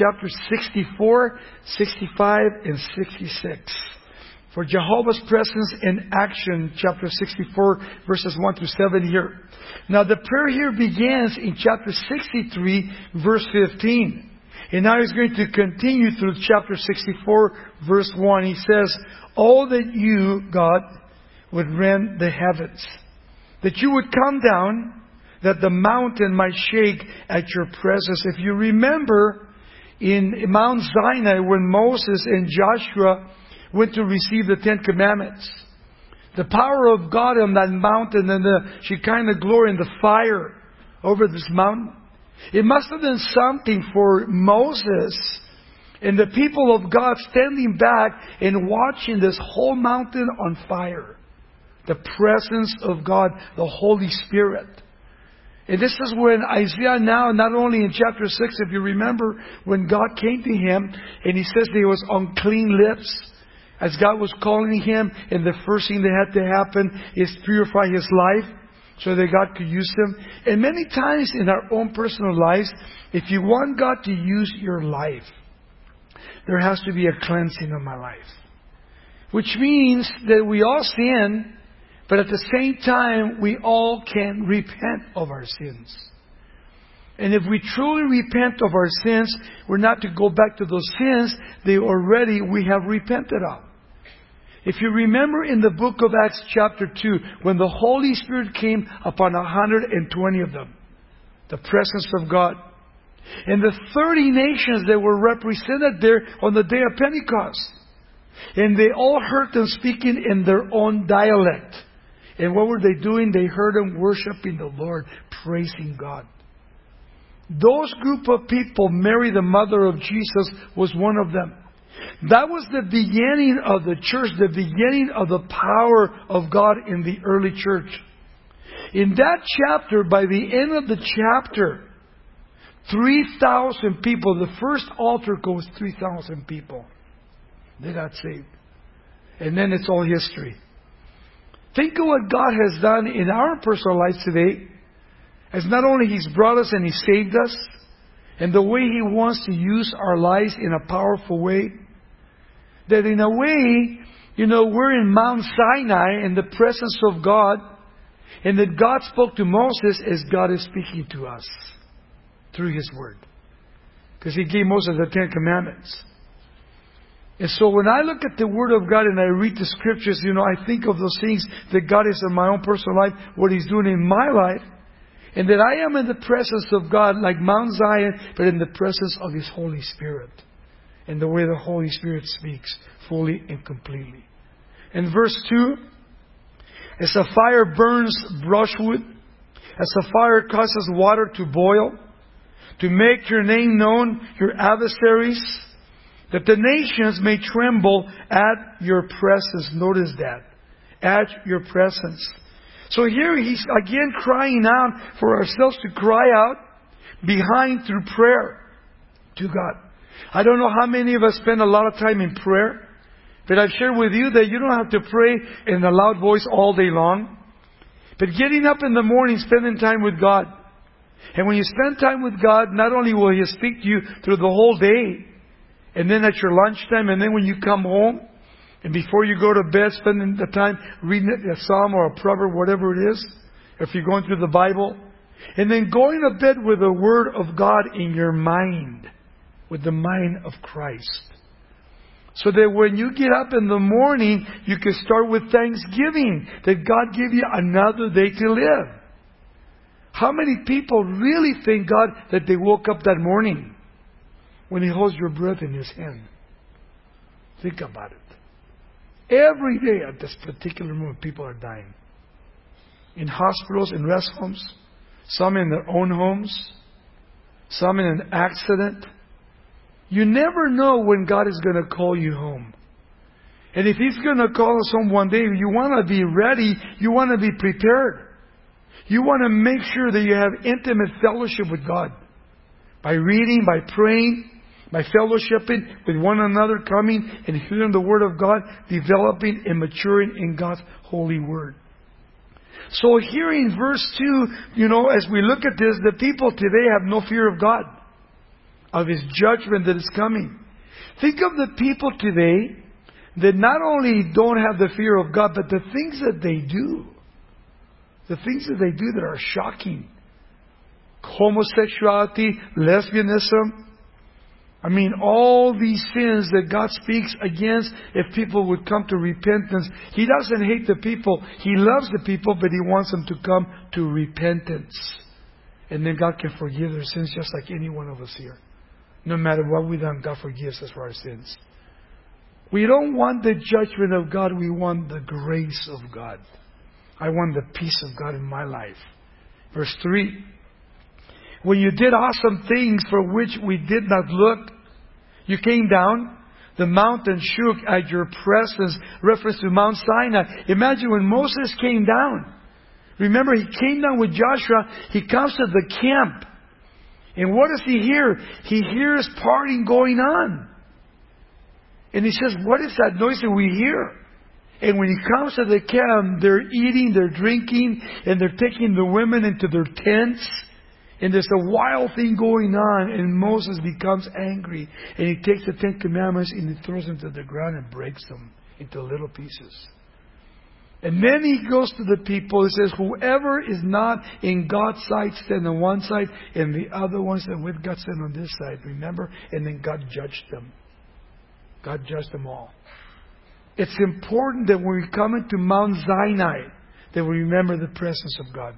chapter 64, 65, and 66. For Jehovah's presence in action, chapter 64, verses 1 to 7 here. Now the prayer here begins in chapter 63, verse 15. And now he's going to continue through chapter 64, verse 1. He says, "Oh, that you, God, would rend the heavens, that you would come down, that the mountain might shake at your presence." If you remember, in Mount Sinai, when Moses and Joshua went to receive the Ten Commandments, the power of God on that mountain and the Shekinah glory and the fire over this mountain, it must have been something for Moses and the people of God standing back and watching this whole mountain on fire. The presence of God, the Holy Spirit. And this is when Isaiah now, not only in chapter 6, if you remember, when God came to him and he says he was on clean lips, as God was calling him, and the first thing that had to happen is purify his life so that God could use him. And many times in our own personal lives, if you want God to use your life, there has to be a cleansing of my life. Which means that we all sin, but at the same time, we all can repent of our sins. And if we truly repent of our sins, we're not to go back to those sins that we have repented of. If you remember in the book of Acts chapter 2, when the Holy Spirit came upon 120 of them, the presence of God, and the 30 nations that were represented there on the day of Pentecost, and they all heard them speaking in their own dialect. And what were they doing? They heard them worshiping the Lord, praising God. Those group of people, Mary, the mother of Jesus, was one of them. That was the beginning of the church, the beginning of the power of God in the early church. In that chapter, by the end of the chapter, 3,000 people, the first altar goes 3,000 people. They got saved. And then it's all history. Think of what God has done in our personal lives today. As not only He's brought us and He saved us, and the way He wants to use our lives in a powerful way, that in a way, we're in Mount Sinai in the presence of God, and that God spoke to Moses as God is speaking to us through His Word. Because He gave Moses the Ten Commandments. And so when I look at the Word of God and I read the Scriptures, I think of those things that God is in my own personal life, what He's doing in my life, and that I am in the presence of God like Mount Zion, but in the presence of His Holy Spirit. And the way the Holy Spirit speaks fully and completely. In verse 2, as a fire burns brushwood, as a fire causes water to boil, to make your name known, your adversaries, that the nations may tremble at your presence. Notice that. At your presence. So here he's again crying out for ourselves to cry out behind through prayer to God. I don't know how many of us spend a lot of time in prayer, but I've shared with you that you don't have to pray in a loud voice all day long. But getting up in the morning, spending time with God. And when you spend time with God, not only will He speak to you through the whole day, and then at your lunchtime, and then when you come home, and before you go to bed, spending the time reading a psalm or a proverb, whatever it is, if you're going through the Bible, and then going to bed with the Word of God in your mind, with the mind of Christ. So that when you get up in the morning, you can start with thanksgiving that God gave you another day to live. How many people really thank God that they woke up that morning when He holds your breath in His hand? Think about it. Every day at this particular moment, people are dying. In hospitals, in rest homes, some in their own homes, some in an accident. You never know when God is going to call you home. And if He's going to call us home one day, you want to be ready. You want to be prepared. You want to make sure that you have intimate fellowship with God. By reading, by praying, by fellowshipping with one another, coming and hearing the Word of God, developing and maturing in God's holy Word. So here in verse 2, as we look at this, the people today have no fear of God. of His judgment that is coming. Think of the people today that not only don't have the fear of God, but the things that they do. The things that they do that are shocking. Homosexuality, lesbianism. I mean, all these sins that God speaks against if people would come to repentance. He doesn't hate the people. He loves the people, but He wants them to come to repentance. And then God can forgive their sins just like any one of us here. No matter what we've done, God forgives us for our sins. We don't want the judgment of God. We want the grace of God. I want the peace of God in my life. Verse 3. When you did awesome things for which we did not look, you came down, the mountain shook at your presence. Reference to Mount Sinai. Imagine when Moses came down. Remember, he came down with Joshua. He comes to the camp. And what does he hear? He hears partying going on. And he says, what is that noise that we hear? And when he comes to the camp, they're eating, they're drinking, and they're taking the women into their tents. And there's a wild thing going on, and Moses becomes angry. And he takes the 10 Commandments and he throws them to the ground and breaks them into little pieces. And then he goes to the people and says, whoever is not in God's sight, stand on one side, and the other ones that with God stand on this side. Remember? And then God judged them. God judged them all. It's important that when we come into Mount Sinai, that we remember the presence of God.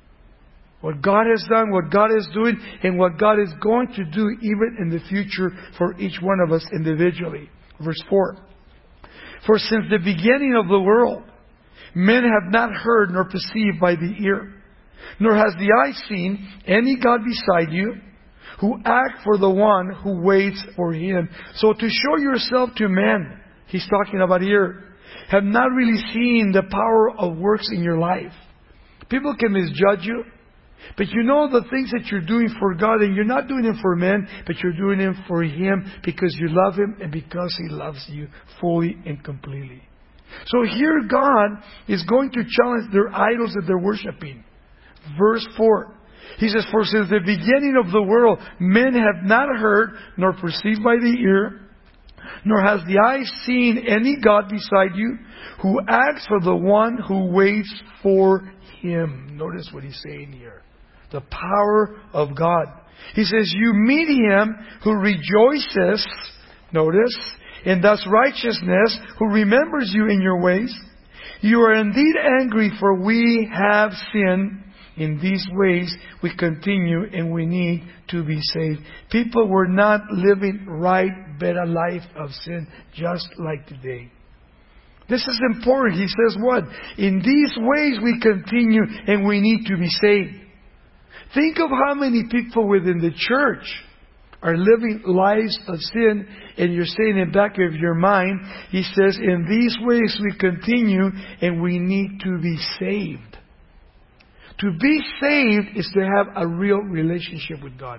What God has done, what God is doing, and what God is going to do even in the future for each one of us individually. Verse 4. For since the beginning of the world, men have not heard nor perceived by the ear, nor has the eye seen any God beside you, who act for the one who waits for Him. So to show yourself to men, He's talking about here, have not really seen the power of works in your life. People can misjudge you, but you know the things that you're doing for God, and you're not doing them for men, but you're doing them for Him because you love Him and because He loves you fully and completely. So here God is going to challenge their idols that they're worshiping. Verse 4. He says, for since the beginning of the world, men have not heard, nor perceived by the ear, nor has the eye seen any God beside you, who acts for the one who waits for Him. Notice what He's saying here. The power of God. He says, you meet Him who rejoices, notice, in thus righteousness, who remembers you in your ways. You are indeed angry, for we have sinned. In these ways we continue and we need to be saved. People were not living right, better life of sin just like today. This is important. He says what? In these ways we continue and we need to be saved. Think of how many people within the church are living lives of sin, and you're saying in the back of your mind, He says, in these ways we continue and we need to be saved. To be saved is to have a real relationship with God.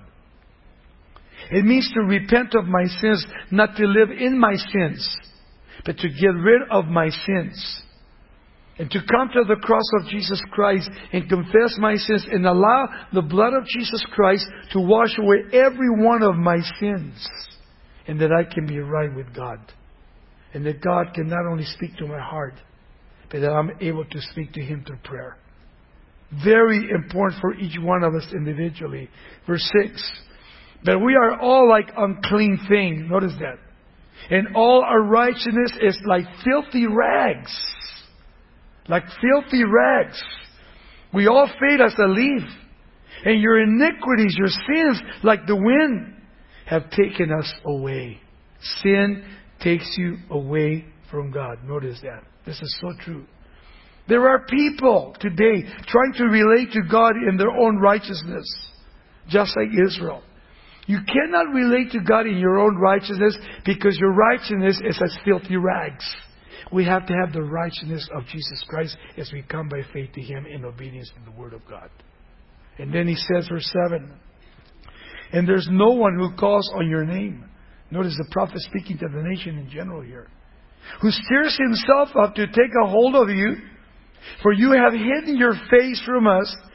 It means to repent of my sins, not to live in my sins, but to get rid of my sins. And to come to the cross of Jesus Christ and confess my sins and allow the blood of Jesus Christ to wash away every one of my sins. And that I can be right with God. And that God can not only speak to my heart, but that I'm able to speak to Him through prayer. Very important for each one of us individually. Verse 6. But we are all like unclean things. Notice that. And all our righteousness is like filthy rags. Like filthy rags. We all fade as a leaf. And your iniquities, your sins, like the wind, have taken us away. Sin takes you away from God. Notice that. This is so true. There are people today trying to relate to God in their own righteousness. Just like Israel. You cannot relate to God in your own righteousness because your righteousness is as filthy rags. We have to have the righteousness of Jesus Christ as we come by faith to Him in obedience to the Word of God. And then He says, verse 7, and there's no one who calls on your name. Notice the prophet speaking to the nation in general here. Who stirs himself up to take a hold of you. For you have hidden your face from us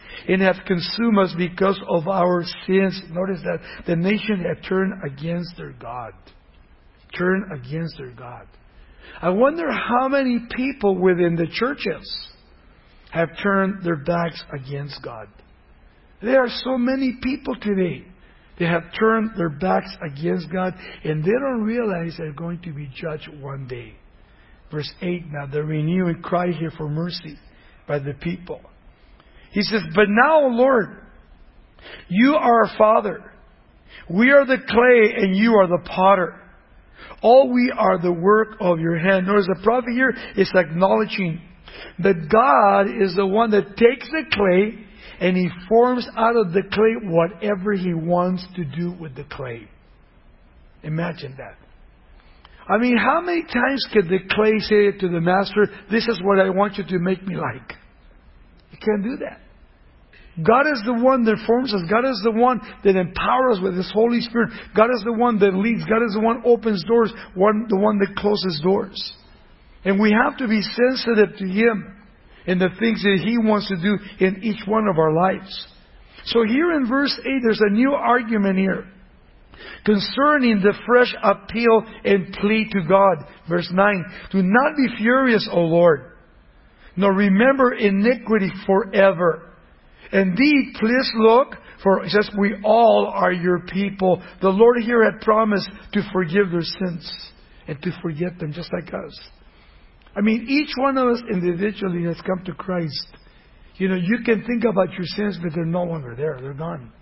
and hath consumed us because of our sins. Notice that the nation had turned against their God. Turned against their God. I wonder how many people within the churches have turned their backs against God. There are so many people today. They have turned their backs against God, and they don't realize they're going to be judged one day. Verse 8 now, the renewing cry here for mercy by the people. He says, but now, Lord, you are our Father. We are the clay and you are the potter. All we are the work of your hand. Notice the prophet here is acknowledging that God is the one that takes the clay and He forms out of the clay whatever He wants to do with the clay. Imagine that. I mean, how many times can the clay say to the master, this is what I want you to make me like? You can't do that. God is the one that forms us. God is the one that empowers us with His Holy Spirit. God is the one that leads. God is the one that opens doors, the one that closes doors. And we have to be sensitive to Him and the things that He wants to do in each one of our lives. So here in verse 8, there's a new argument here concerning the fresh appeal and plea to God. Verse 9, do not be furious, O Lord, nor remember iniquity forever. Indeed, please look, for it says, we all are your people. The Lord here had promised to forgive their sins and to forget them just like us. I mean, each one of us individually has come to Christ. You know, you can think about your sins, but they're no longer there. They're gone.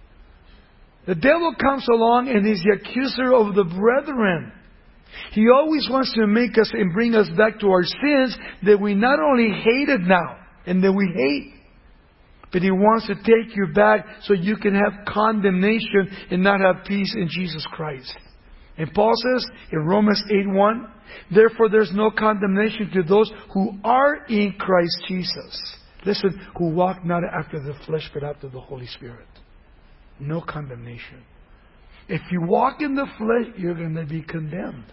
The devil comes along and is the accuser of the brethren. He always wants to make us and bring us back to our sins that we not only hated now and that we hate, but he wants to take you back so you can have condemnation and not have peace in Jesus Christ. And Paul says in Romans 8:1, therefore there's no condemnation to those who are in Christ Jesus. Listen, who walk not after the flesh but after the Holy Spirit. No condemnation. If you walk in the flesh, you're going to be condemned.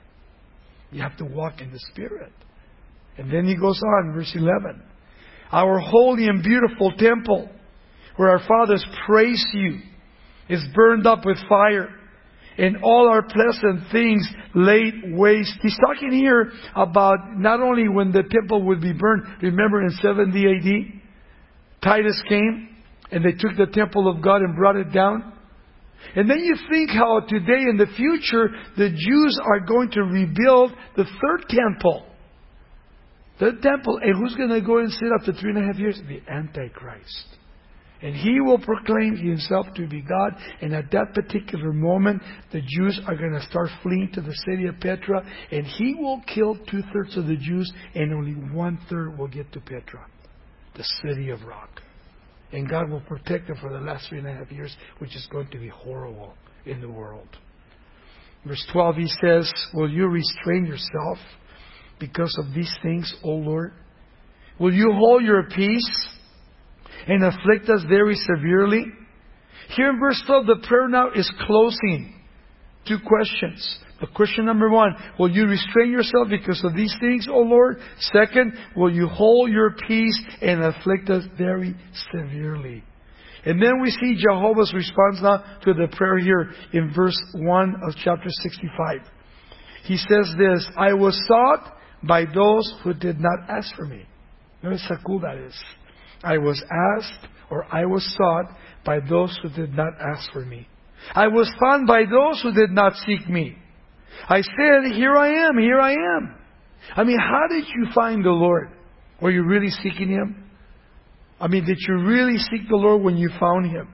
You have to walk in the Spirit. And then he goes on, verse 11. Our holy and beautiful temple, where our fathers praise you, is burned up with fire, and all our pleasant things laid waste. He's talking here about not only when the temple would be burned. Remember in 70 AD, Titus came, and they took the temple of God and brought it down. And then you think how today in the future, the Jews are going to rebuild the third temple. The temple, and who's going to go and sit after 3.5 years? The Antichrist. And he will proclaim himself to be God. And at that particular moment, the Jews are going to start fleeing to the city of Petra. And he will kill 2/3 of the Jews, and only 1/3 will get to Petra, the city of rock. And God will protect them for the last 3.5 years, which is going to be horrible in the world. Verse 12, he says, will you restrain yourself because of these things, O Lord? Will you hold your peace and afflict us very severely? Here in verse 12, the prayer now is closing. 2 questions. The question number 1, will you restrain yourself because of these things, O Lord? Second, will you hold your peace and afflict us very severely? And then we see Jehovah's response now to the prayer here in verse 1 of chapter 65. He says this, I was sought by those who did not ask for me. Notice how cool that is. I was asked, or I was sought by those who did not ask for me. I was found by those who did not seek me. I said, here I am, here I am. I mean, how did you find the Lord? Were you really seeking Him? I mean, did you really seek the Lord when you found Him?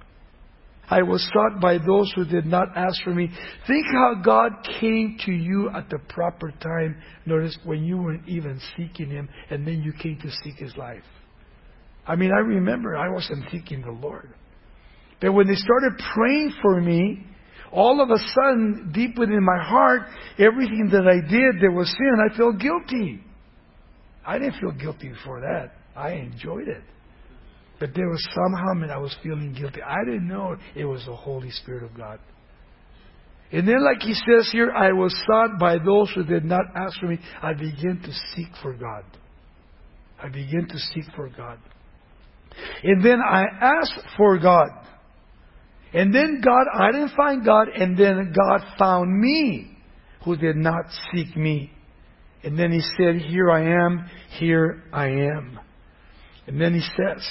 I was sought by those who did not ask for me. Think how God came to you at the proper time. Notice when you weren't even seeking Him, and then you came to seek His life. I mean, I remember I wasn't seeking the Lord. But when they started praying for me, all of a sudden, deep within my heart, everything that I did that was sin, I felt guilty. I didn't feel guilty before that. I enjoyed it. But there was somehow that I was feeling guilty. I didn't know it was the Holy Spirit of God. And then like he says here, I was sought by those who did not ask for me. I began to seek for God. I began to seek for God. And then I asked for God. And then I didn't find God. And then God found me, who did not seek me. And then He said, here I am, here I am. And then He says,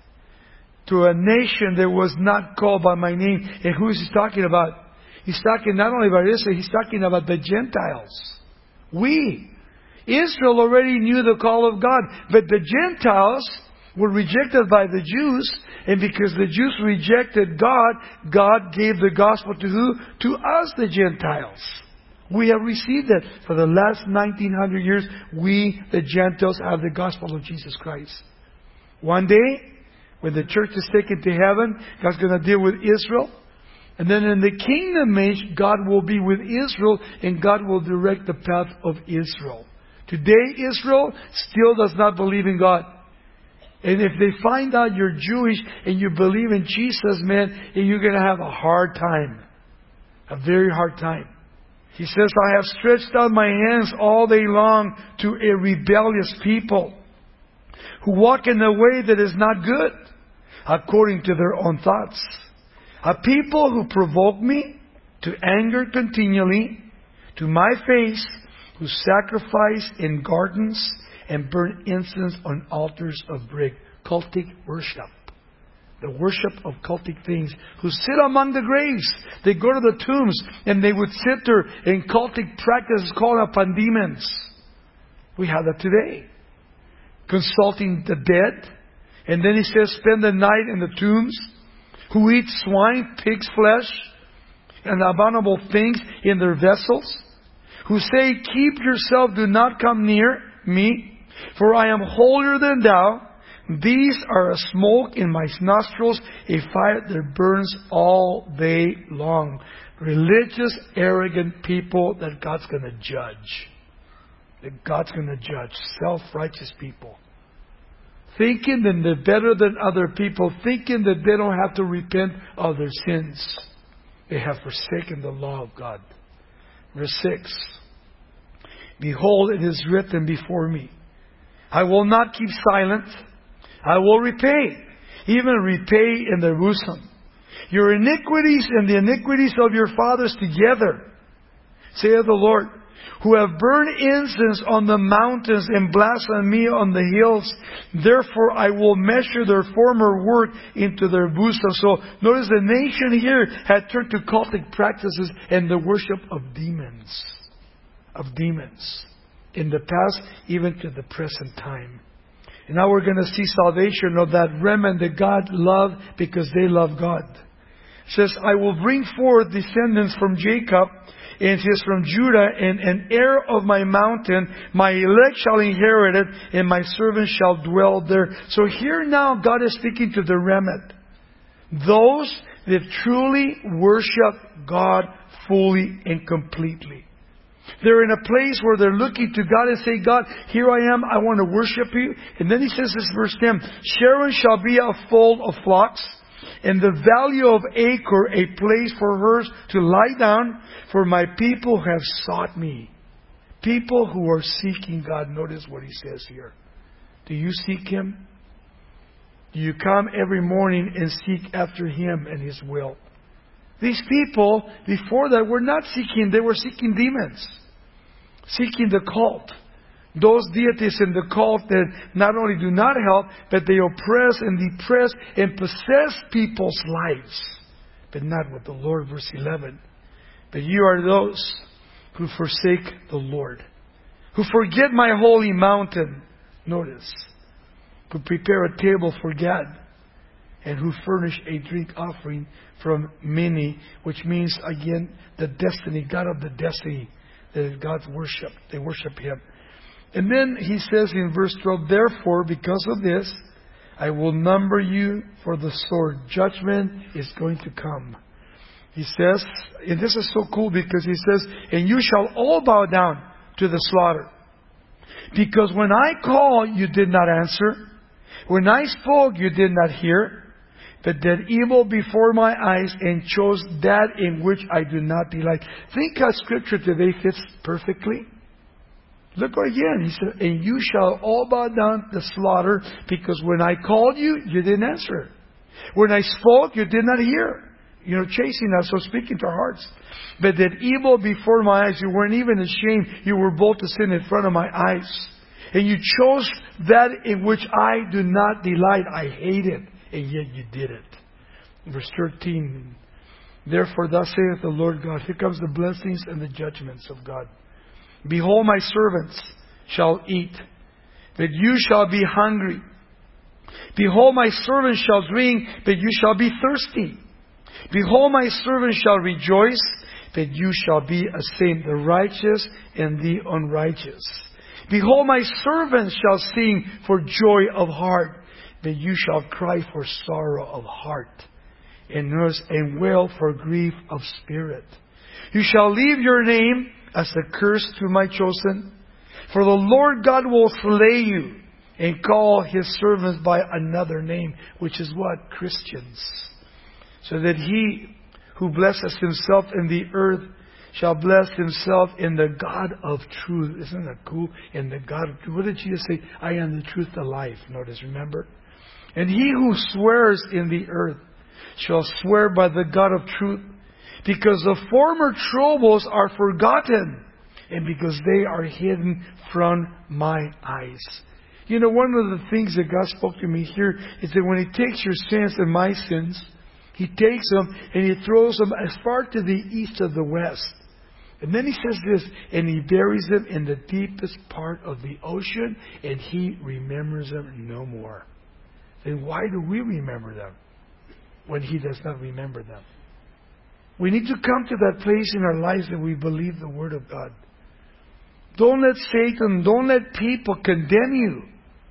to a nation that was not called by my name. And who is He talking about? He's talking not only about Israel, He's talking about the Gentiles. Israel already knew the call of God. But the Gentiles were rejected by the Jews. And because the Jews rejected God, God gave the gospel to who? To us, the Gentiles. We have received it. For the last 1900 years, we, the Gentiles, have the gospel of Jesus Christ. One day, when the church is taken to heaven, God's going to deal with Israel. And then in the kingdom age, God will be with Israel, and God will direct the path of Israel. Today, Israel still does not believe in God. And if they find out you're Jewish and you believe in Jesus, man, you're going to have a hard time. A very hard time. He says, I have stretched out my hands all day long to a rebellious people who walk in a way that is not good, according to their own thoughts. A people who provoke me to anger continually, to my face, who sacrifice in gardens and burn incense on altars of brick. Cultic worship. The worship of cultic things. Who sit among the graves. They go to the tombs and they would sit there in cultic practices called upon demons. We have that today. Consulting the dead. And then he says, spend the night in the tombs. Who eat swine, pig's flesh, and abominable things in their vessels. Who say, keep yourself, do not come near me, for I am holier than thou. These are a smoke in my nostrils, a fire that burns all day long. Religious, arrogant people that God's going to judge. That God's going to judge. Self-righteous people. Thinking that they're better than other people. Thinking that they don't have to repent of their sins. They have forsaken the law of God. Verse 6. Behold, it is written before me. I will not keep silent. I will repay. Even repay in their bosom. Your iniquities and the iniquities of your fathers together, saith the Lord, who have burned incense on the mountains and blasphemed me on the hills. Therefore I will measure their former work into their bosom. So notice the nation here had turned to cultic practices and the worship of demons. Of demons. In the past, even to the present time. And now we're going to see salvation of that remnant that God loved because they love God. It says, I will bring forth descendants from Jacob, and it says from Judah, and an heir of my mountain. My elect shall inherit it, and my servants shall dwell there. So here now God is speaking to the remnant. Those that truly worship God fully and completely. They're in a place where they're looking to God and say, God, here I am, I want to worship you. And then he says this, verse 10, Sharon shall be a fold of flocks, and the value of Acre a place for hers to lie down, for my people have sought me. People who are seeking God. Notice what he says here. Do you seek Him? Do you come every morning and seek after Him and His will? These people, before that, were not seeking. They were seeking demons. Seeking the cult. Those deities in the cult that not only do not help, but they oppress and depress and possess people's lives. But not with the Lord, verse 11. But you are those who forsake the Lord. Who forget my holy mountain. Notice. Who prepare a table for God. And who furnish a drink offering from many, which means again the destiny, God of the destiny, that is God's worship. They worship Him. And then he says in verse 12, therefore, because of this, I will number you for the sword. Judgment is going to come. He says, and this is so cool because he says, and you shall all bow down to the slaughter. Because when I called, you did not answer. When I spoke, you did not hear. But did evil before my eyes and chose that in which I do not delight. Think how Scripture today fits perfectly. Look again. He said, and you shall all bow down to slaughter, because when I called you, you didn't answer. When I spoke, you did not hear. Chasing us, so speaking to our hearts. But that evil before my eyes, you weren't even ashamed. You were bold to sin in front of my eyes. And you chose that in which I do not delight. I hate it. And yet you did it. Verse 13. Therefore thus saith the Lord God. Here comes the blessings and the judgments of God. Behold, my servants shall eat, but you shall be hungry. Behold, my servants shall drink, but you shall be thirsty. Behold, my servants shall rejoice, but you shall be ashamed, the righteous and the unrighteous. Behold, my servants shall sing for joy of heart, but you shall cry for sorrow of heart, and wail for grief of spirit. You shall leave your name as a curse to my chosen, for the Lord God will slay you, and call His servants by another name, which is what? Christians. So that He who blesses himself in the earth shall bless himself in the God of truth. Isn't that cool? In the God of truth. What did Jesus say? I am the truth, the life. Notice, remember? And he who swears in the earth shall swear by the God of truth, because the former troubles are forgotten, and because they are hidden from my eyes. One of the things that God spoke to me here is that when He takes your sins and my sins, He takes them and He throws them as far to the east of the west. And then He says this, and He buries them in the deepest part of the ocean, and He remembers them no more. Then why do we remember them when He does not remember them? We need to come to that place in our lives that we believe the Word of God. Don't let Satan, don't let people condemn you.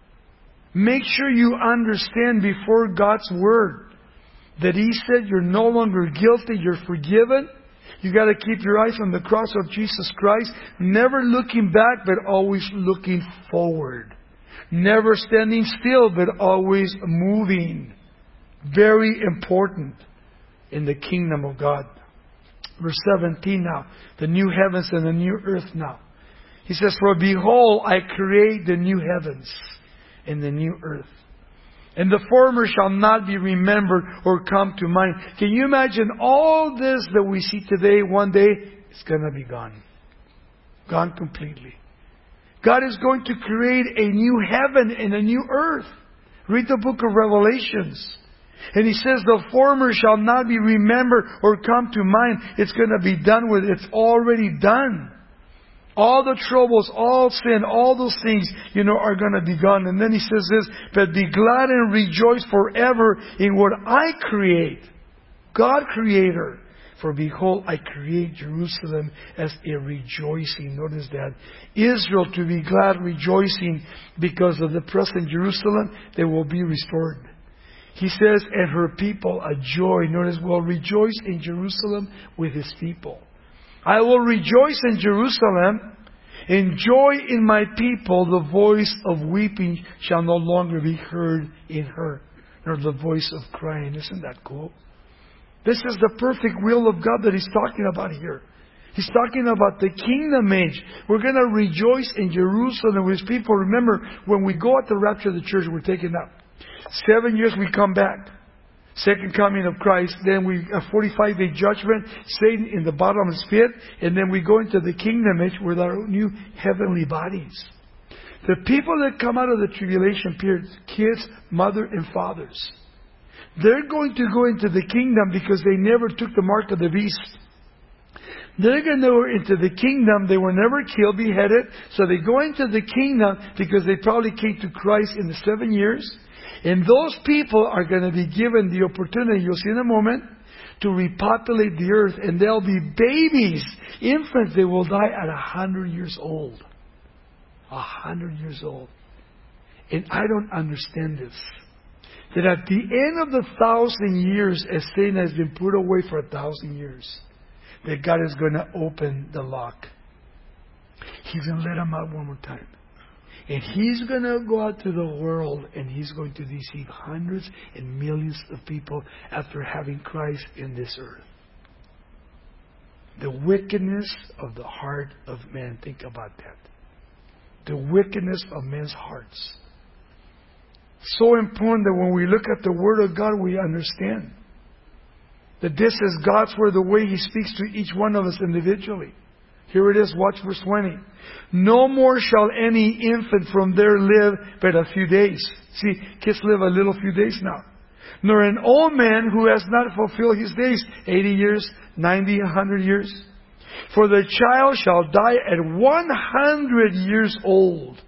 Make sure you understand before God's Word that He said you're no longer guilty, you're forgiven. You got to keep your eyes on the cross of Jesus Christ, never looking back but always looking forward. Never standing still but always moving. Very important in the kingdom of God. Verse 17 now. The new heavens and the new earth now. He says, for behold, I create the new heavens and the new earth. And the former shall not be remembered or come to mind. Can you imagine all this that we see today, one day, it's going to be gone. Gone completely. God is going to create a new heaven and a new earth. Read the book of Revelations. And He says the former shall not be remembered or come to mind. It's going to be done with. It's already done. All the troubles, all sin, all those things, are going to be gone. And then He says this, but be glad and rejoice forever in what I create. God Creator. For behold, I create Jerusalem as a rejoicing. Notice that. Israel to be glad, rejoicing because of the present Jerusalem, they will be restored. He says, and her people a joy. Notice, will rejoice in Jerusalem with His people. I will rejoice in Jerusalem, and joy in my people. The voice of weeping shall no longer be heard in her, nor the voice of crying. Isn't that cool? This is the perfect will of God that He's talking about here. He's talking about the kingdom age. We're going to rejoice in Jerusalem with His people. Remember, when we go at the rapture of the church, we're taken up. 7 years we come back. Second coming of Christ. Then we a 45-day judgment. Satan in the bottomless pit. And then we go into the kingdom age with our new heavenly bodies. The people that come out of the tribulation period, kids, mother and fathers, they're going to go into the kingdom because they never took the mark of the beast. They're going to go into the kingdom. They were never killed, beheaded. So they go into the kingdom because they probably came to Christ in the 7 years. And those people are going to be given the opportunity, you'll see in a moment, to repopulate the earth. And they'll be babies, infants. They will die at 100 years old. 100 years old. And I don't understand this. That at the end of the 1,000 years, as Satan has been put away for 1,000 years, that God is going to open the lock. He's going to let them out one more time. And He's going to go out to the world and He's going to deceive hundreds and millions of people after having Christ in this earth. The wickedness of the heart of man. Think about that. the wickedness of men's hearts. So important that when we look at the Word of God, we understand that this is God's Word, the way He speaks to each one of us individually. Here it is, watch verse 20. No more shall any infant from there live but a few days. See, kids live a little few days now. Nor an old man who has not fulfilled his days, 80 years, 90, 100 years. For the child shall die at 100 years old.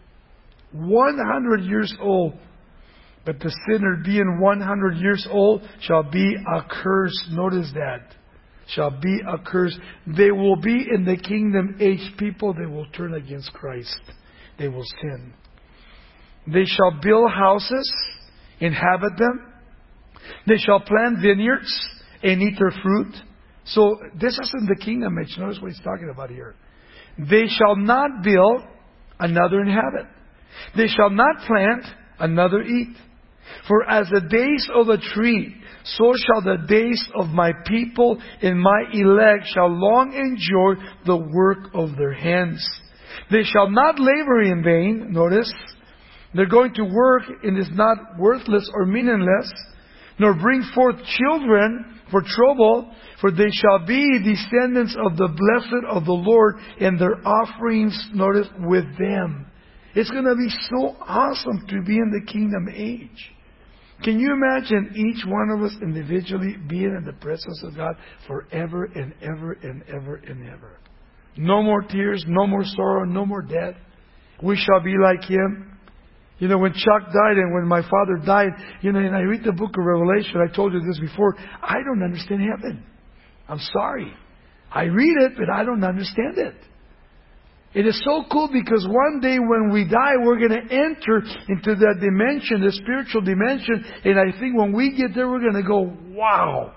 100 years old. But the sinner being 100 years old shall be accursed. Notice that. Shall be accursed. They will be in the kingdom age people. They will turn against Christ. They will sin. They shall build houses, inhabit them. They shall plant vineyards and eat their fruit. So this is in the kingdom age. Notice what he's talking about here. They shall not build, another inhabit. They shall not plant, another eat. For as the days of a tree, so shall the days of my people and my elect shall long enjoy the work of their hands. They shall not labor in vain. Notice, they're going to work and is not worthless or meaningless, nor bring forth children for trouble, for they shall be descendants of the blessed of the Lord, and their offerings, notice, with them. It's going to be so awesome to be in the kingdom age. Can you imagine each one of us individually being in the presence of God forever and ever and ever and ever? No more tears, no more sorrow, no more death. We shall be like Him. You know, when Chuck died and when my father died, you know, and I read the book of Revelation, I told you this before, I don't understand heaven. I'm sorry. I read it, but I don't understand it. It is so cool because one day when we die, we're going to enter into that dimension, the spiritual dimension. And I think when we get there, we're going to go, wow.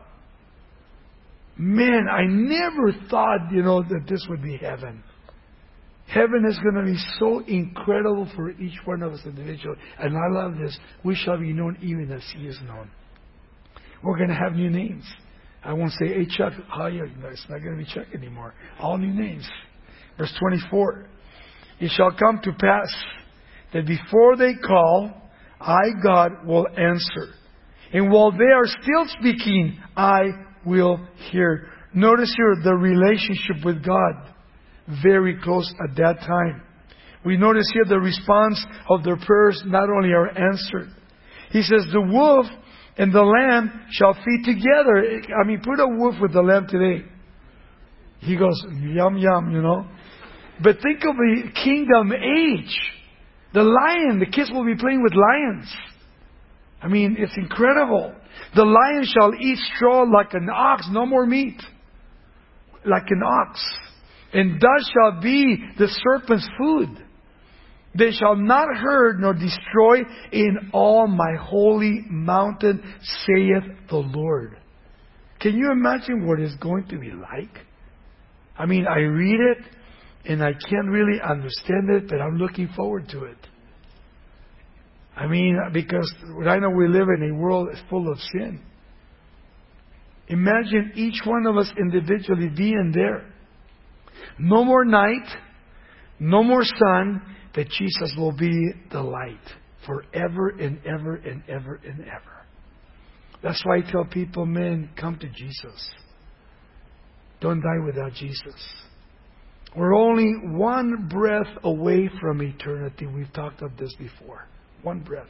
Man, I never thought, that this would be heaven. Heaven is going to be so incredible for each one of us individually. And I love this. We shall be known even as He is known. We're going to have new names. I won't say, hey, Chuck, how are you? No, it's not going to be Chuck anymore. All new names. Verse 24. It shall come to pass that before they call, I, God, will answer. And while they are still speaking, I will hear. Notice here the relationship with God. Very close at that time. We notice here the response of their prayers not only are answered. He says, the wolf and the lamb shall feed together. I mean, put a wolf with the lamb today. He goes, yum, yum, But think of the kingdom age. The lion, the kids will be playing with lions. I mean, it's incredible. The lion shall eat straw like an ox. No more meat. Like an ox. And thus shall be the serpent's food. They shall not hurt nor destroy in all my holy mountain, saith the Lord. Can you imagine what it's going to be like? I mean, I read it and I can't really understand it, but I'm looking forward to it. I mean, because I know we live in a world full of sin. Imagine each one of us individually being there. No more night, no more sun, but Jesus will be the light forever and ever and ever and ever. That's why I tell people, men, come to Jesus. Don't die without Jesus. We're only one breath away from eternity. We've talked of this before. One breath.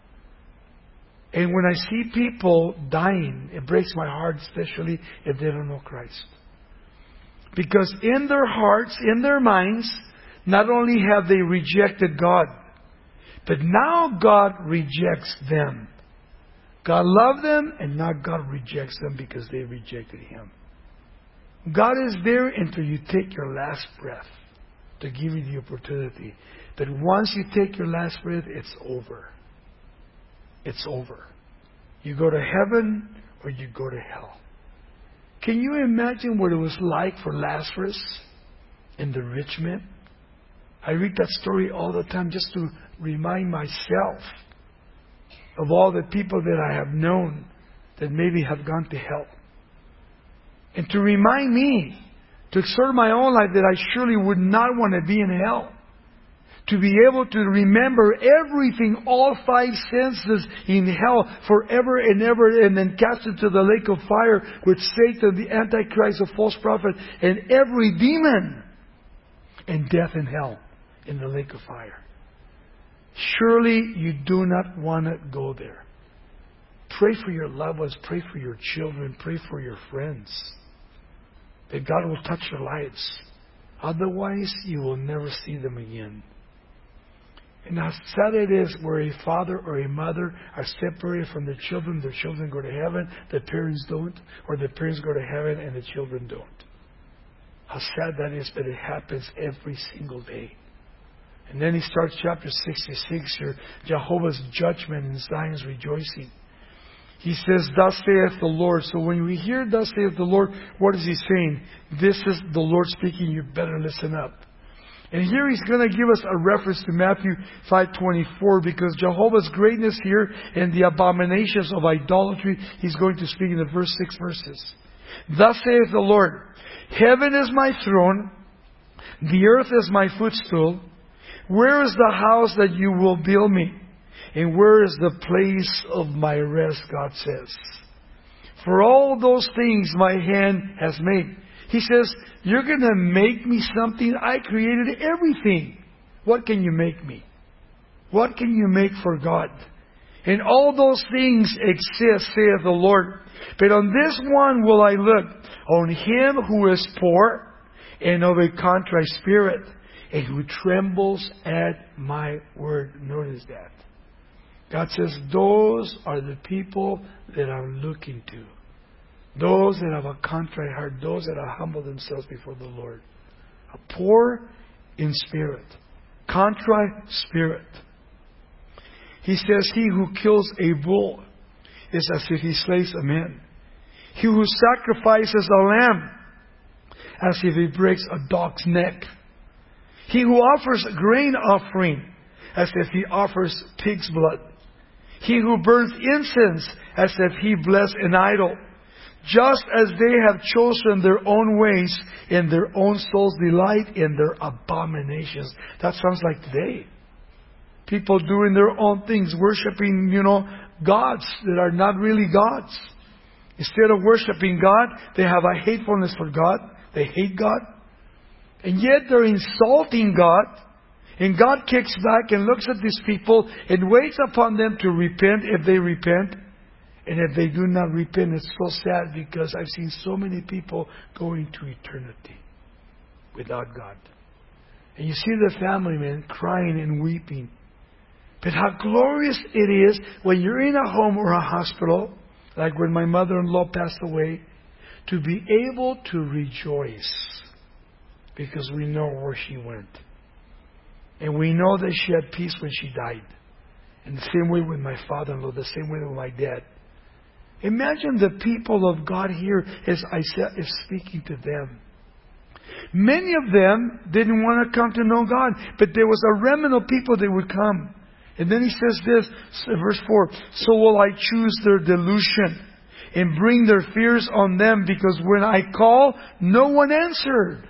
And when I see people dying, it breaks my heart, especially if they don't know Christ. Because in their hearts, in their minds, not only have they rejected God, but now God rejects them. God loved them, and now God rejects them because they rejected Him. God is there until you take your last breath to give you the opportunity. But once you take your last breath, it's over. It's over. You go to heaven or you go to hell. Can you imagine what it was like for Lazarus and the rich man? I read that story all the time just to remind myself of all the people that I have known that maybe have gone to hell. And to remind me, to exert my own life that I surely would not want to be in hell. to be able to remember everything, all five senses in hell forever and ever, and then cast into the lake of fire with Satan, the Antichrist, the false prophet, and every demon, and death and hell in the lake of fire. Surely you do not want to go there. Pray for your loved ones, pray for your children, pray for your friends, that God will touch their lives. Otherwise, you will never see them again. And how sad it is where a father or a mother are separated from their children go to heaven, the parents don't, or the parents go to heaven and the children don't. How sad that is, but it happens every single day. And then he starts chapter 66 here, Jehovah's judgment and Zion's rejoicing. He says, thus saith the Lord. So when we hear thus saith the Lord, what is he saying? This is the Lord speaking, you better listen up. And here he's going to give us a reference to Matthew 5:24, because Jehovah's greatness here and the abominations of idolatry, he's going to speak in the first 6 verses. Thus saith the Lord, heaven is my throne, the earth is my footstool. Where is the house that you will build me? And where is the place of my rest, God says. For all those things my hand has made. He says, you're going to make me something? I created everything. What can you make me? What can you make for God? And all those things exist, saith the Lord. But on this one will I look, on him who is poor and of a contrite spirit, and who trembles at my word. Notice that. God says, those are the people that I'm looking to. Those that have a contrite heart. Those that have humbled themselves before the Lord. A poor in spirit. Contrite spirit. He says, he who kills a bull is as if he slays a man. He who sacrifices a lamb, as if he breaks a dog's neck. He who offers grain offering, as if he offers pig's blood. He who burns incense, as if he bless an idol. Just as they have chosen their own ways, and their own souls delight in their abominations. That sounds like today. People doing their own things, worshiping, gods that are not really gods. Instead of worshiping God, they have a hatefulness for God. They hate God. And yet they're insulting God. And God kicks back and looks at these people and waits upon them to repent if they repent. And if they do not repent, it's so sad, because I've seen so many people going to eternity without God. And you see the family, man, crying and weeping. But how glorious it is when you're in a home or a hospital, like when my mother-in-law passed away, to be able to rejoice. Because we know where she went. And we know that she had peace when she died. And the same way with my father-in-law, the same way with my dad. Imagine the people of God here as I said, is speaking to them. Many of them didn't want to come to know God, but there was a remnant of people that would come. And then he says this, verse 4, so will I choose their delusion and bring their fears on them, because when I call, no one answered.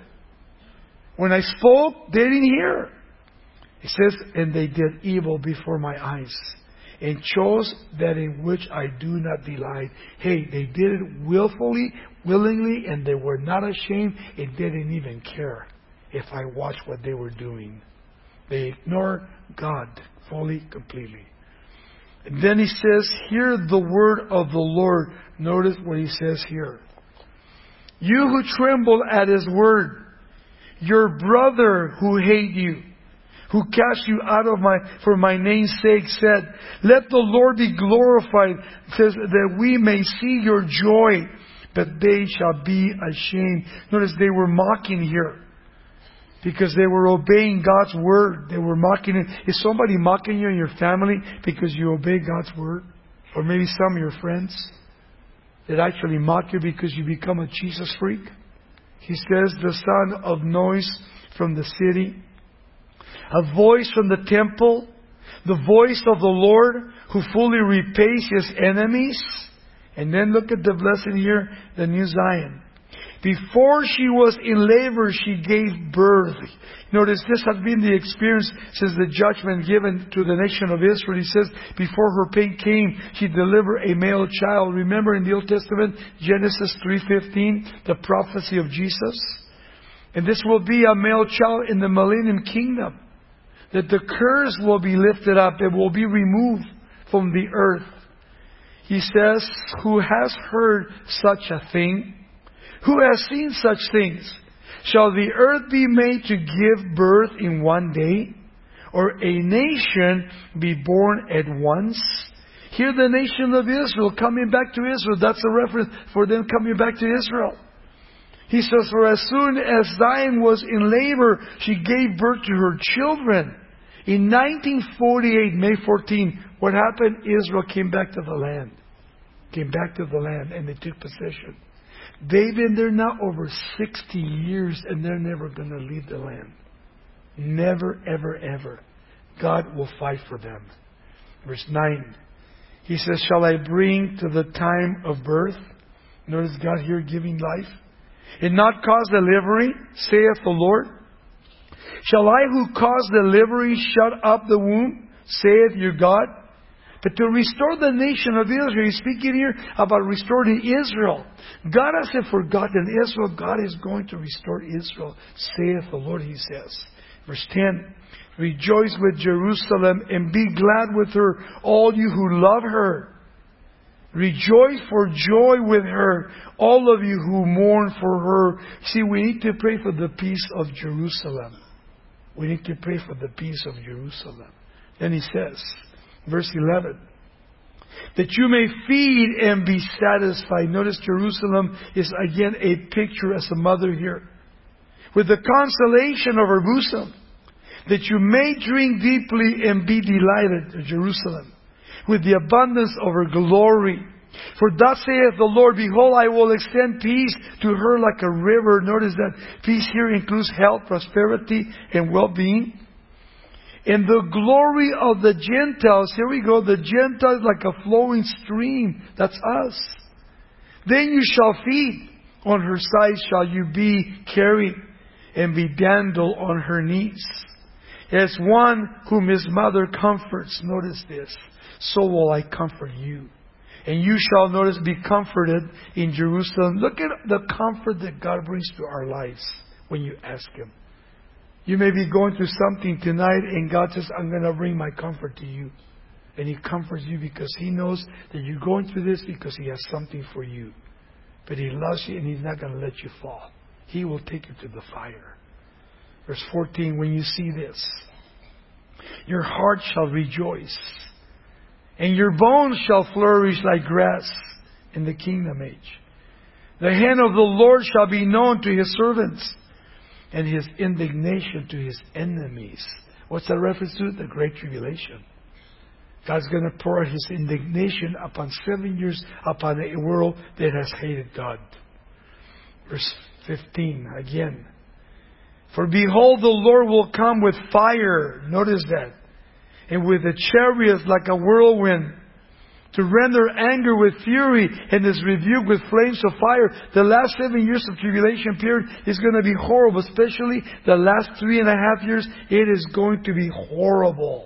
When I spoke, they didn't hear. He says, and they did evil before my eyes, and chose that in which I do not delight. Hey, they did it willfully, willingly, and they were not ashamed, and didn't even care if I watched what they were doing. They ignored God fully, completely. And then he says, hear the word of the Lord. Notice what he says here. You who tremble at his word, your brother who hate you, who cast you out of for my name's sake, said, let the Lord be glorified, says, that we may see your joy, but they shall be ashamed. Notice they were mocking here, because they were obeying God's word. They were mocking it. Is somebody mocking you in your family because you obey God's word? Or maybe some of your friends that actually mock you because you become a Jesus freak? He says, the son of noise from the city, a voice from the temple, the voice of the Lord who fully repays his enemies. And then look at the blessing here, the New Zion. Before she was in labor, she gave birth. Notice this has been the experience since the judgment given to the nation of Israel. He says, before her pain came, she delivered a male child. Remember in the Old Testament, Genesis 3:15, the prophecy of Jesus? And this will be a male child in the millennium kingdom. That the curse will be lifted up. It will be removed from the earth. He says, who has heard such a thing? Who has seen such things? Shall the earth be made to give birth in one day? Or a nation be born at once? Here the nation of Israel coming back to Israel. That's a reference for them coming back to Israel. He says, for as soon as Zion was in labor, she gave birth to her children. In 1948, May 14, what happened? Israel came back to the land. Came back to the land and they took possession. They've been there now over 60 years and they're never going to leave the land. Never, ever, ever. God will fight for them. Verse 9. He says, shall I bring to the time of birth? Notice God here giving life. And not cause delivery, saith the Lord. Shall I who cause delivery shut up the womb, saith your God? But to restore the nation of Israel, he's speaking here about restoring Israel. God hasn't forgotten Israel. God is going to restore Israel, saith the Lord, he says. Verse 10, rejoice with Jerusalem and be glad with her, all you who love her. Rejoice for joy with her, all of you who mourn for her. See, we need to pray for the peace of Jerusalem. We need to pray for the peace of Jerusalem. Then he says, verse 11, that you may feed and be satisfied. Notice Jerusalem is again a picture as a mother here. With the consolation of her bosom, that you may drink deeply and be delighted, Jerusalem, with the abundance of her glory. For thus saith the Lord, behold, I will extend peace to her like a river. Notice that peace here includes health, prosperity, and well-being. And the glory of the Gentiles, here we go, the Gentiles like a flowing stream. That's us. Then you shall feed, on her sides shall you be carried, and be dandled on her knees. As one whom his mother comforts, notice this, so will I comfort you. And you shall, notice, be comforted in Jerusalem. Look at the comfort that God brings to our lives when you ask Him. You may be going through something tonight and God says, I'm going to bring my comfort to you. And He comforts you because He knows that you're going through this because He has something for you. But He loves you and He's not going to let you fall. He will take you to the fire. Verse 14, when you see this, your heart shall rejoice, and your bones shall flourish like grass in the kingdom age. The hand of the Lord shall be known to His servants, and His indignation to His enemies. What's that reference to? The Great Tribulation. God's going to pour out His indignation upon 7 years upon a world that has hated God. Verse 15 again. For behold, the Lord will come with fire. Notice that. And with the chariots like a whirlwind, to render anger with fury, and His rebuke with flames of fire. The last 7 years of tribulation period is going to be horrible, especially the last 3.5 years. It is going to be horrible.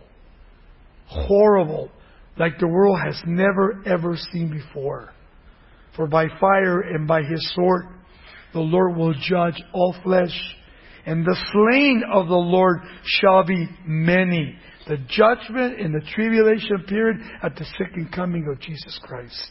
Horrible. Like the world has never ever seen before. For by fire and by His sword, the Lord will judge all flesh. And the slain of the Lord shall be many. The judgment in the tribulation period at the second coming of Jesus Christ.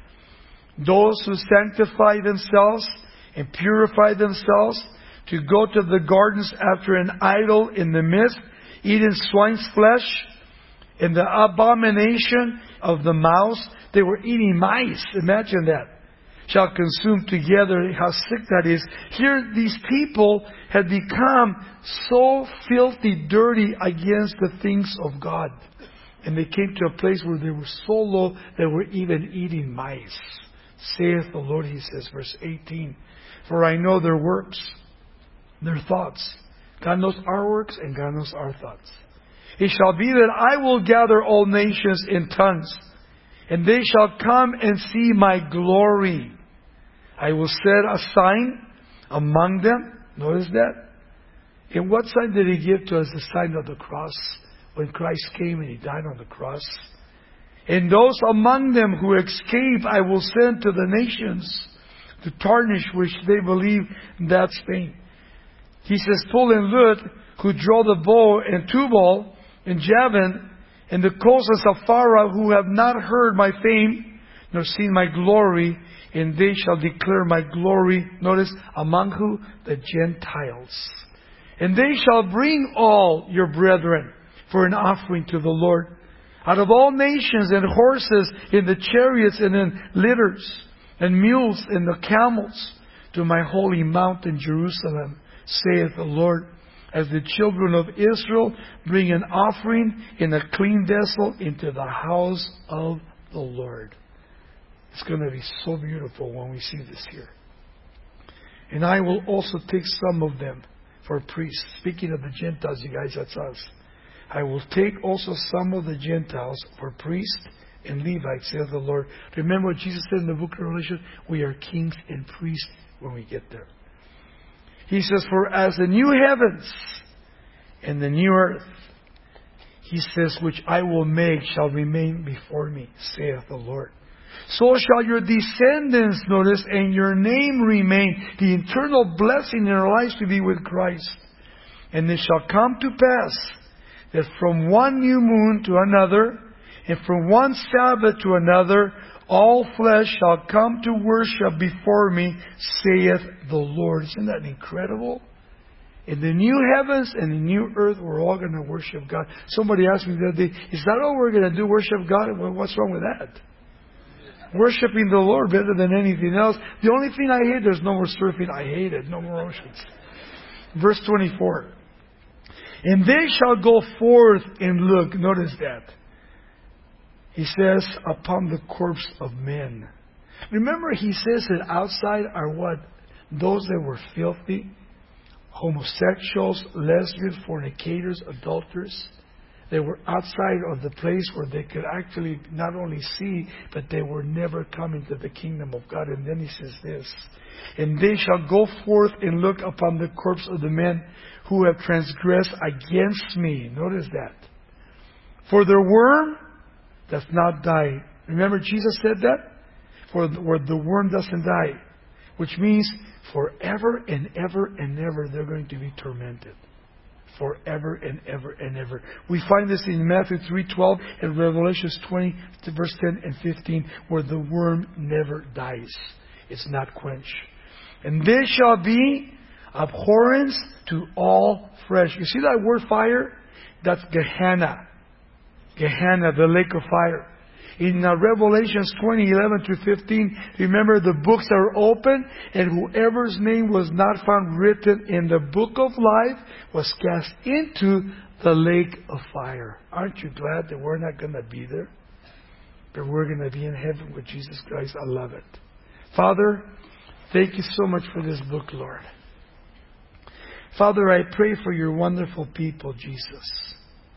Those who sanctify themselves and purify themselves to go to the gardens after an idol in the midst, eating swine's flesh, and the abomination of the mouse. They were eating mice. Imagine that. Shall consume together. How sick that is. Here these people had become so filthy, dirty against the things of God. And they came to a place where they were so low they were even eating mice. Saith the Lord, He says, verse 18. For I know their works, their thoughts. God knows our works and God knows our thoughts. It shall be that I will gather all nations in tongues, and they shall come and see my glory. I will set a sign among them. Notice that. And what sign did He give to us? The sign of the cross. When Christ came and He died on the cross. And those among them who escape, I will send to the nations to tarnish which they believe that Spain. He says, Pul and Lud, who draw the bow, and Tubal and Javan, and the coasts of Sapphira, who have not heard my fame, nor seen my glory, and they shall declare my glory. Notice, among who? The Gentiles. And they shall bring all your brethren for an offering to the Lord, out of all nations, and horses in the chariots, and in litters, and mules and the camels, to my holy mountain Jerusalem, saith the Lord, as the children of Israel bring an offering in a clean vessel into the house of the Lord. It's going to be so beautiful when we see this here. And I will also take some of them for priests. Speaking of the Gentiles, you guys, that's us. I will take also some of the Gentiles for priests and Levites, saith the Lord. Remember what Jesus said in the book of Revelation? We are kings and priests when we get there. He says, for as the new heavens and the new earth, He says, which I will make shall remain before me, saith the Lord. So shall your descendants, notice, and your name remain, the eternal blessing in our lives to be with Christ. And it shall come to pass that from one new moon to another, and from one Sabbath to another, all flesh shall come to worship before me, saith the Lord. Isn't that incredible? In the new heavens and the new earth, we're all going to worship God. Somebody asked me the other day, is that all we're going to do, worship God? Well, what's wrong with that? Worshiping the Lord better than anything else. The only thing I hate, there's no more surfing. I hate it. No more oceans. Verse 24. And they shall go forth and look. Notice that. He says, upon the corpse of men. Remember, He says that outside are what? Those that were filthy, homosexuals, lesbians, fornicators, adulterers. They were outside of the place where they could actually not only see, but they were never coming to the kingdom of God. And then He says this, and they shall go forth and look upon the corpse of the men who have transgressed against me. Notice that. For their worm does not die. Remember Jesus said that? For where the worm doesn't die. Which means forever and ever and ever they're going to be tormented. Forever and ever and ever. We find this in Matthew 3:12 and Revelation 20 verse 10 and 15, where the worm never dies. It's not quenched. And they shall be abhorrence to all flesh. You see that word fire? That's Gehenna. Gehenna, the lake of fire. In Revelations 20:11-15, remember the books are open, and whoever's name was not found written in the book of life was cast into the lake of fire. Aren't you glad that we're not going to be there? But we're going to be in heaven with Jesus Christ. I love it. Father, thank you so much for this book, Lord. Father, I pray for your wonderful people, Jesus.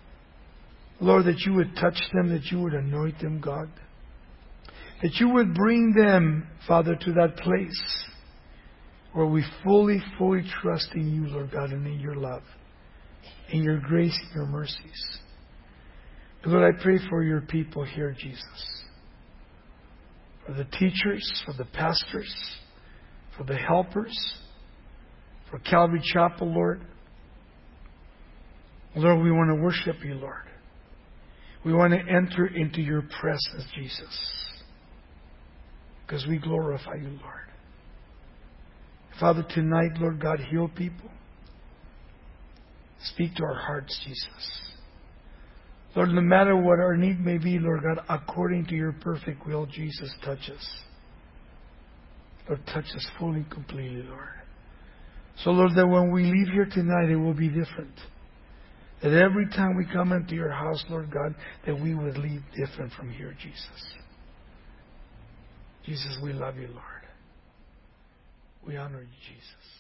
Lord, that you would touch them, that you would anoint them, God. That you would bring them, Father, to that place where we fully trust in you, Lord God, and in your love, in your grace, and your mercies. Lord, I pray for your people here, Jesus. For the teachers, for the pastors, for the helpers, for Calvary Chapel, Lord. Lord, we want to worship you, Lord. We want to enter into your presence, Jesus, because we glorify you, Lord. Father, tonight, Lord God, heal people. Speak to our hearts, Jesus. Lord, no matter what our need may be, Lord God, according to your perfect will, Jesus, touch us. Lord, touch us fully and completely, Lord. So, Lord, that when we leave here tonight, it will be different. That every time we come into your house, Lord God, that we would leave different from here, Jesus. Jesus, we love you, Lord. We honor you, Jesus.